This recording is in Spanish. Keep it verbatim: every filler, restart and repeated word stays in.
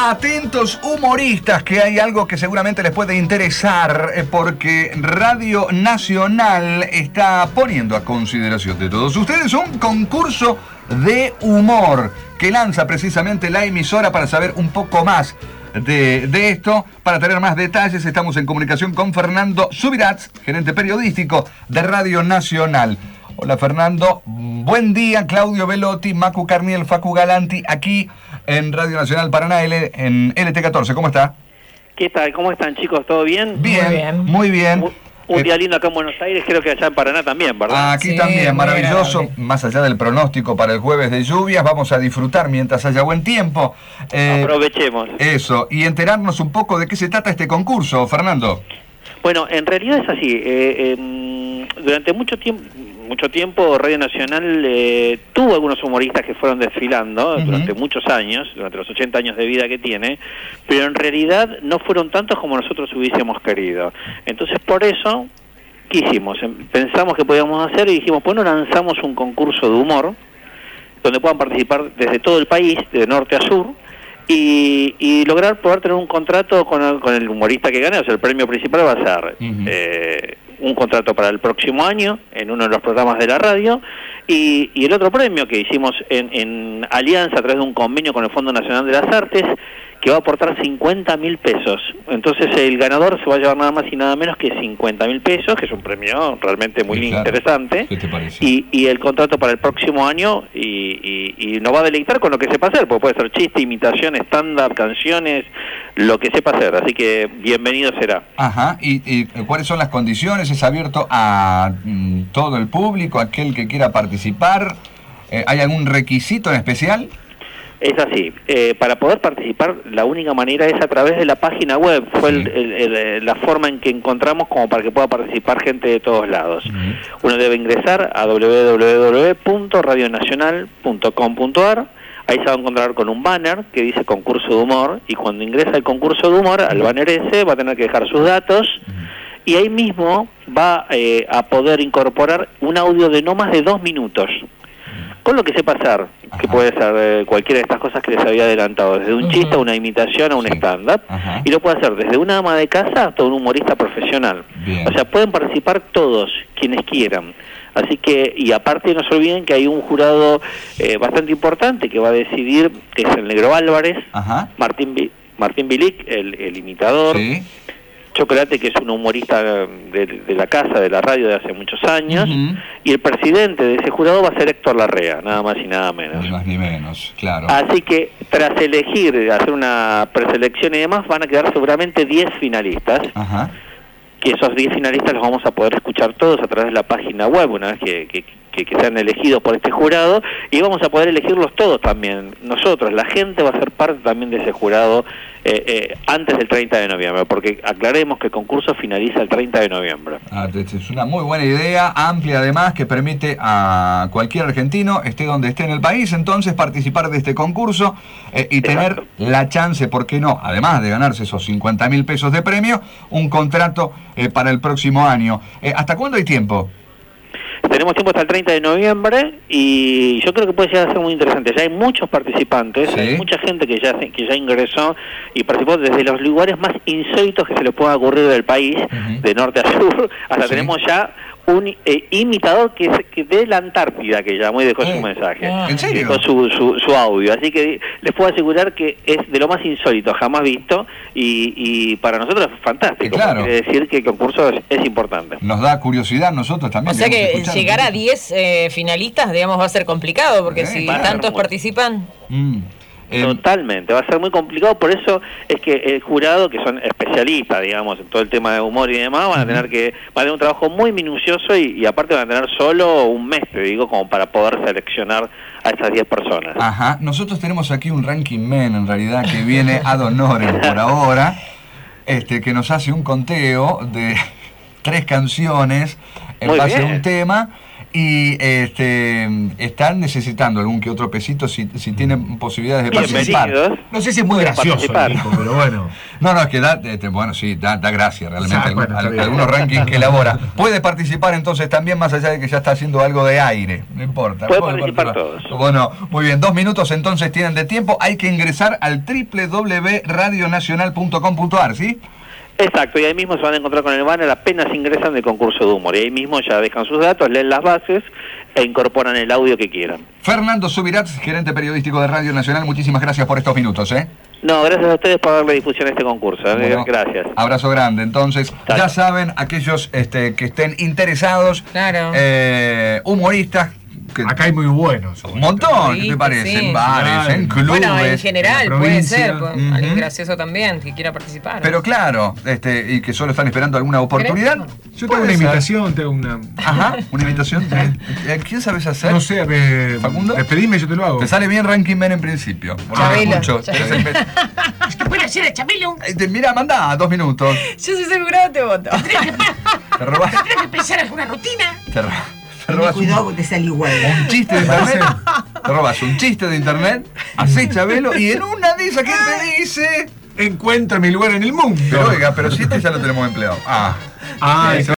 Atentos humoristas, que hay algo que seguramente les puede interesar, eh, porque Radio Nacional está poniendo a consideración de todos ustedes un concurso de humor que lanza precisamente la emisora. Para saber un poco más de, de esto, para tener más detalles, estamos en comunicación con Fernando Subirats, gerente periodístico de Radio Nacional. Hola Fernando, buen día. Claudio Velotti, Macu Carniel, Facu Galanti, aquí en Radio Nacional Paraná, L, en L T catorce. ¿Cómo está? ¿Qué tal? ¿Cómo están, chicos? ¿Todo bien? Bien, muy bien. Muy bien. Un, un día lindo acá en Buenos Aires, creo que allá en Paraná también, ¿verdad? Aquí Sí, también, maravilloso. agradable. Más allá del pronóstico para el jueves de lluvias, vamos a disfrutar mientras haya buen tiempo. Eh, Aprovechemos. Eso, y enterarnos un poco de qué se trata este concurso, Fernando. Bueno, en realidad es así. Eh, eh, durante mucho tiempo... Mucho tiempo Radio Nacional eh, tuvo algunos humoristas que fueron desfilando uh-huh. durante muchos años, durante los ochenta años de vida que tiene, pero en realidad no fueron tantos como nosotros hubiésemos querido. Entonces por eso, ¿qué hicimos? Pensamos que podíamos hacer y dijimos, bueno, lanzamos un concurso de humor donde puedan participar desde todo el país, de norte a sur, y, y lograr poder tener un contrato con el, con el humorista que gane. O sea, el premio principal va a ser uh-huh. eh, un contrato para el próximo año en uno de los programas de la radio, y, y el otro premio que hicimos en, en alianza a través de un convenio con el Fondo Nacional de las Artes, que va a aportar cincuenta mil pesos. Entonces el ganador se va a llevar nada más y nada menos que cincuenta mil pesos, que es un premio realmente muy sí, claro. interesante. ¿Qué te parece? Y, y el contrato para el próximo año, y, y, y nos va a deleitar con lo que sepa hacer, porque puede ser chiste, imitación, stand-up, canciones, lo que sepa hacer. Así que bienvenido será. Ajá. ¿Y, y cuáles son las condiciones? ¿Es abierto a mm, todo el público, aquel que quiera participar? Eh, ¿Hay algún requisito en especial? Es así, eh, para poder participar la única manera es a través de la página web. Fue sí. el, el, el, la forma en que encontramos como para que pueda participar gente de todos lados. Uh-huh. Uno debe ingresar a doble u doble u doble u punto radio nacional punto com punto a r. Ahí se va a encontrar con un banner que dice concurso de humor, y cuando ingresa al concurso de humor, al banner ese va a tener que dejar sus datos, uh-huh. y ahí mismo va eh, a poder incorporar un audio de no más de dos minutos. Con lo que sepa hacer, ajá. que puede ser eh, cualquiera de estas cosas que les había adelantado, desde un uh-huh. chiste, una imitación a un sí. stand-up, ajá. y lo puede hacer desde una ama de casa hasta un humorista profesional. Bien. O sea, pueden participar todos, quienes quieran. Así que, y aparte no se olviden que hay un jurado eh, bastante importante que va a decidir, que es el Negro Álvarez, ajá. Martín B- Martín Bilic, el, el imitador, sí. Chocolate, que es un humorista de, de la casa, de la radio de hace muchos años, uh-huh. y el presidente de ese jurado va a ser Héctor Larrea, nada más y nada menos. Ni más ni menos, claro. Así que tras elegir, hacer una preselección y demás, van a quedar seguramente diez finalistas, uh-huh. que esos diez finalistas los vamos a poder escuchar todos a través de la página web, una vez que, que, que, que sean elegidos por este jurado, y vamos a poder elegirlos todos también, nosotros, la gente va a ser parte también de ese jurado, Eh, eh, antes del treinta de noviembre, porque aclaremos que el concurso finaliza el treinta de noviembre. Ah, es una muy buena idea, amplia además, que permite a cualquier argentino, esté donde esté en el país, entonces participar de este concurso eh, y tener Exacto. la chance, ¿por qué no?, además de ganarse esos cincuenta mil pesos de premio, un contrato eh, para el próximo año. Eh, ¿Hasta cuándo hay tiempo? Tenemos tiempo hasta el treinta de noviembre, y yo creo que puede llegar a ser muy interesante. Ya hay muchos participantes, ¿sí? Hay mucha gente que ya que ya ingresó y participó desde los lugares más insólitos que se les pueda ocurrir del país, uh-huh. de norte a sur, hasta sí. tenemos ya un eh, imitador que es que de la Antártida, que llamó y dejó eh, su mensaje. ¿En serio? Dejó su, su, su audio. Así que les puedo asegurar que es de lo más insólito jamás visto, y, y para nosotros es fantástico. Claro. Quiere decir que el concurso es, es importante. Nos da curiosidad nosotros también. O sea que llegar a diez eh, finalistas, digamos, va a ser complicado, porque eh, si tantos muy... participan... Mm. Totalmente, va a ser muy complicado, por eso es que el jurado, que son especialistas, digamos, en todo el tema de humor y demás, van a tener que, van a tener un trabajo muy minucioso, y, y aparte van a tener solo un mes, te digo, como para poder seleccionar a esas diez personas. Ajá, nosotros tenemos aquí un ranking man, en realidad, que viene ad honorem por ahora, este, que nos hace un conteo de tres canciones en muy base bien. a un tema. y este, están necesitando algún que otro pesito si, si tienen posibilidades de participar. No sé si es muy gracioso, tipo, pero bueno. No, no, es que da, este, bueno, sí, da, da gracia realmente. O sea, algún, bueno, al, algunos rankings que elabora. Puede participar entonces también, más allá de que ya está haciendo algo de aire. No importa. Puede participar todos. Bueno, muy bien. Dos minutos entonces tienen de tiempo. Hay que ingresar al doble u doble u doble u punto radio nacional punto com punto a r, ¿sí? Exacto, y ahí mismo se van a encontrar con el banner apenas ingresan del concurso de humor. Y ahí mismo ya dejan sus datos, leen las bases e incorporan el audio que quieran. Fernando Subirats, gerente periodístico de Radio Nacional, muchísimas gracias por estos minutos, ¿eh? No, gracias a ustedes por darle difusión a este concurso. ¿eh? Bueno, gracias. Abrazo grande. Entonces, Claro. ya saben, aquellos este, que estén interesados, Claro. eh, humoristas, que Acá hay muy buenos. un montón, ¿qué Sí, te parece? sí. En bares, Claro. en clubes. Bueno, en general en la puede provincia. ser, pues, Ujú. alguien gracioso también que quiera participar. Pero claro, este, y que solo están esperando alguna oportunidad. ¿Querés? Yo tengo Puede una ser. invitación, tengo una... Ajá, una invitación. ¿Eh? ¿Quién sabes hacer? No sé, me... ¿Facundo? Despedime, yo te lo hago. Te sale bien Ranking Man en principio. Por lo que Chabelo. escucho. Chabelo. Tenés el- Es que puede ser el Chabelo. Eh, te- Mira, mandá dos minutos. Yo soy seguro te voto. Te robás. Tendré que pensar alguna rutina. Te, ro- te robas un, Cuidado, te sale igual. un chiste de internet. Te robas un chiste de internet. Hacés Chabelo. Y en una de esas, ¿qué te dice? Encuentro mi lugar en el mundo. Pero oiga, pero si este ya lo tenemos empleado. Ah. Ah,